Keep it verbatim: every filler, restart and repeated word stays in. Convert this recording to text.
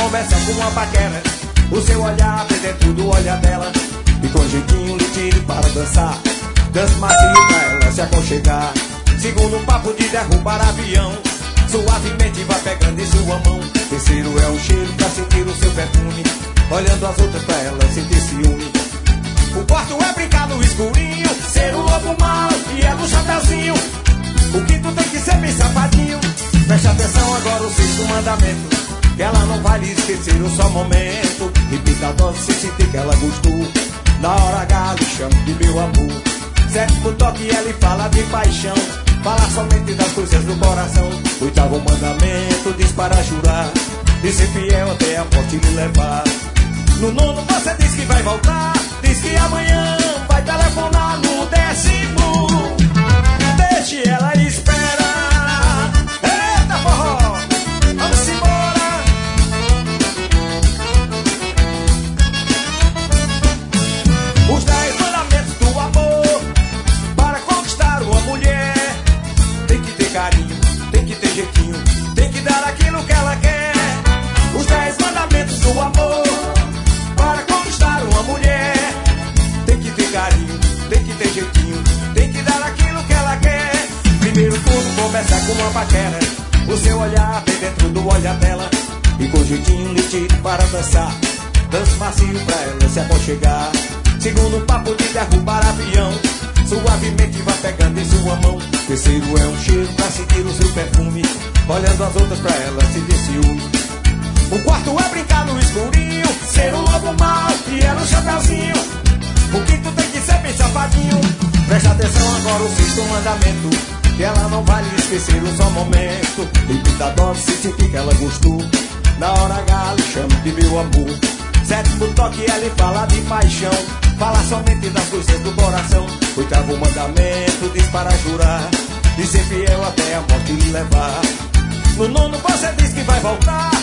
conversa com uma paquera. O seu olhar vem dentro do olhar dela. E com jeitinho lhe tire para dançar. Dance macio pra ela se aconchegar. Segundo papo de derrubar avião. Suavemente vai pegando em sua mão. Terceiro é um cheiro pra sentir o seu perfume. Olhando as outras pra ela sentir ciúme. O quarto é brincar no escurinho. Ser o lobo mau e ela o chapeuzinho. O quinto tem que ser bem safadinho. Preste atenção agora o sexto mandamento. Que ela não vai lhe esquecer o só momento. Repita a dose se sentir que ela gostou. Na hora H lhe chama de meu amor. Sétimo toque ela lhe fala de paixão. Fala somente das coisas do coração. Oitavo mandamento diz para jurar e ser fiel até a morte lhe levar. No nono você diz que vai voltar. Diz que amanhã vai telefonar. No décimo deixe ela esperar. Eita forró, vamos embora. Os dez mandamentos do amor para conquistar uma mulher. Tem que ter carinho, tem que ter jeitinho, tem que dar aquilo que ela quer. Os dez mandamentos do amor para conquistar uma mulher. Tem que ter carinho, tem que ter jeitinho, tem que dar aquilo que ela quer. Primeiro tudo começa com uma paquera. O seu olhar vem dentro do olhar dela. E com jeitinho lhe tire para dançar. Dance macio pra ela se aconchegar. Segundo papo de derrubar avião. Suavemente vai pegando em sua mão. Terceiro é um cheiro pra sentir o seu perfume. Olhando as outras pra ela sentir ciúme. O quarto é brincar no escurinho. Ser um lobo mau e ela um chapeuzinho. O quinto tem que ser bem safadinho. Preste atenção agora o sexto mandamento. Que ela não vai lhe esquecer um só momento. Repita a dose se sentir que ela gostou. Na hora H lhe chama de meu amor. Sétimo toque ela lhe fala de paixão. Fala somente das coisas do coração. Oitavo mandamento diz para jurar e ser fiel até a morte lhe levar. No nono você diz que vai voltar.